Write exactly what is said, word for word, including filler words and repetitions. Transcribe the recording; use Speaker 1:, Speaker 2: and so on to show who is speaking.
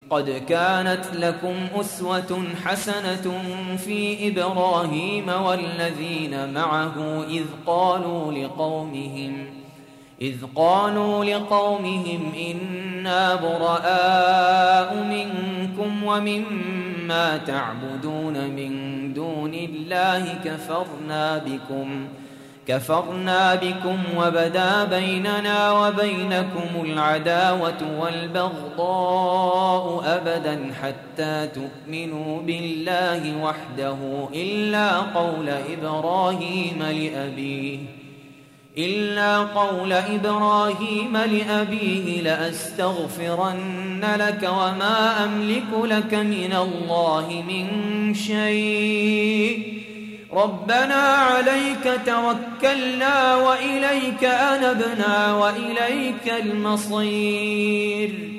Speaker 1: قد كانت لكم أسوة حسنة في إبراهيم والذين معه إذ قالوا لقومهم إذ قالوا لقومهم إنا براء منكم ومما تعبدون من دون الله كفرنا بكم كفرنا بكم وبدا بيننا وبينكم العداوة والبغضاء أبدا حتى تؤمنوا بالله وحده إلا قول إبراهيم لأبيه إلا قول إبراهيم لأبيه لأستغفرن لك وما أملك لك من الله من شيء ربنا عليك توكلنا وإليك أنبنا وإليك المصير